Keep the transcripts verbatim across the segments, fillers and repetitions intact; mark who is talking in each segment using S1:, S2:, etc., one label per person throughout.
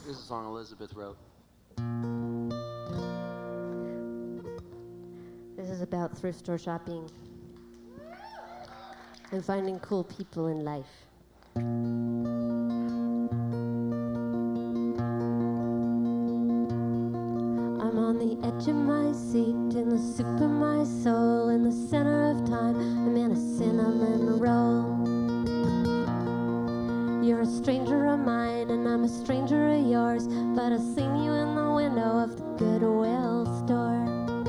S1: Here's a song Elizabeth wrote.
S2: This is about thrift store shopping and finding cool people in life. I'm on the edge of my seat, in the soup of my soul, in the center of time. I'm in a cinnamon roll. You're a stranger of mine, and I'm a stranger of yours, but I've seen you in the window of the Goodwill store.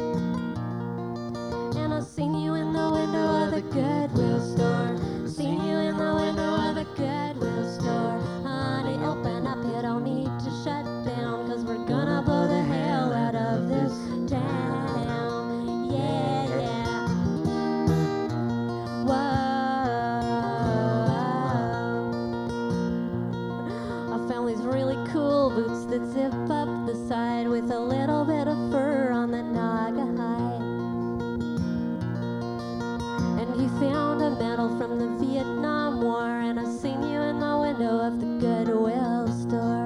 S2: And I've seen you in the window of the Goodwill store. Seen you in the window of the Goodwill store. Honey, open up, you don't need to shut down, 'cause we're gonna blow the hell out of this town. Yeah, yeah. Whoa. I found these really cool boots that zip up the side with a little bit of fur on the naga hide. And you found a medal from the Vietnam War, and I've seen you in the window of the Goodwill store.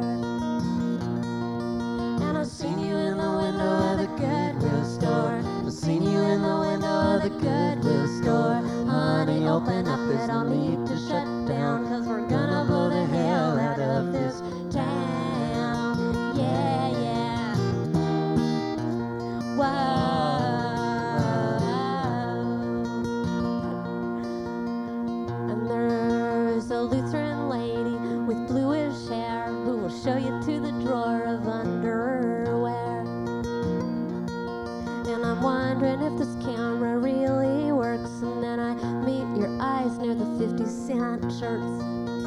S2: And I've seen you in the window of the Goodwill store. I've seen you in the window of the Goodwill store. Honey, open up, it don't need to shut down, 'cause we're gonna blow the hell out of this town. Yeah, yeah. Whoa. And there's a Lutheran lady with bluish hair who will show you to the drawer of underwear. And I'm wondering if this camera really works, and then I meet your eyes near the fifty cent shirts.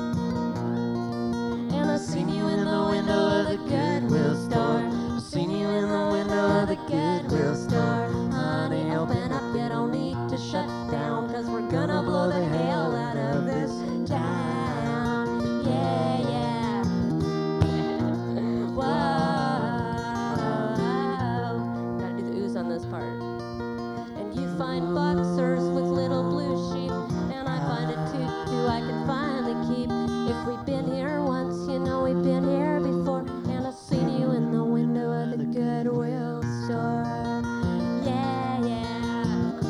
S2: And I've seen you in the window of the Goodwill store. I've seen you in the window of the Goodwill store. Honey, open up, you don't need to shut down, 'cause we're gonna blow the hell out of this town. Yeah, yeah. Whoa. Gotta do the ooze on this part. And you find boxers with little blue sheep, and I find a tutu I can finally keep. If we've been here once, you know we've been here before. And I've seen you in the window of the Goodwill store. Yeah, yeah.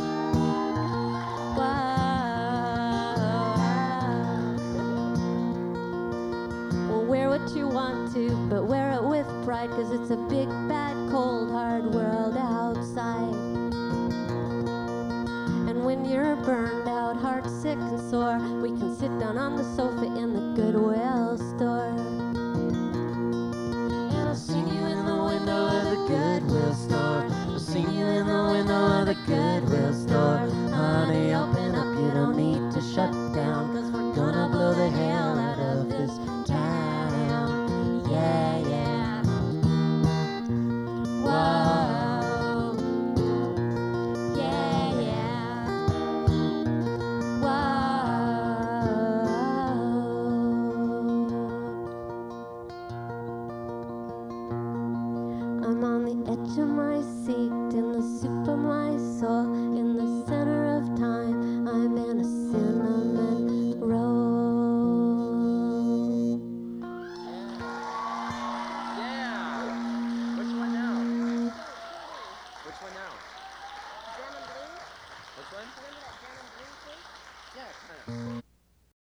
S2: Whoa. Well, wear what you want to, but wear it with pride, 'cause it's a big, bad, cold, hard world outside. And when you're burned out, heart sick and sore, we can sit down on the sofa in the Goodwill store. And I've seen you in the window of the Goodwill store. I've seen you in the window of the Goodwill store.